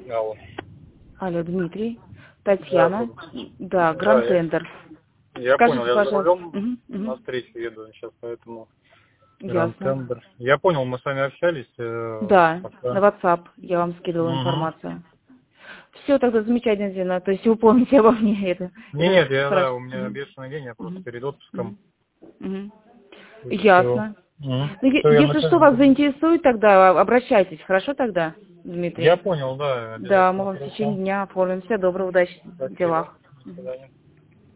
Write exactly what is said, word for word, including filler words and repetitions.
Алло. Алло, Дмитрий. Да, Татьяна. Да, да, Гранд я, Тендер. я Скажите, понял, я за пожалуйста. рулем Угу, на угу. встречу еду сейчас, поэтому Гранд Ясно. Тендер. Я понял, мы с вами общались. Э, Да, на пока. WhatsApp я вам скидывала Угу. информацию. Все тогда замечательно, Дина. То есть вы помните обо мне это. Не, Это нет, я, да, хорошо. у меня Угу. бешеный день, я просто Угу. перед отпуском. Угу. И все. Ясно. Угу. Ну, е- Все, я на если что вас связи. заинтересует, тогда обращайтесь. Хорошо тогда, Я Дмитрий? понял, да, Да, мы обязательно, вам в хорошо. течение дня оформим. Всего доброго, удачи в Спасибо. делах. До свидания.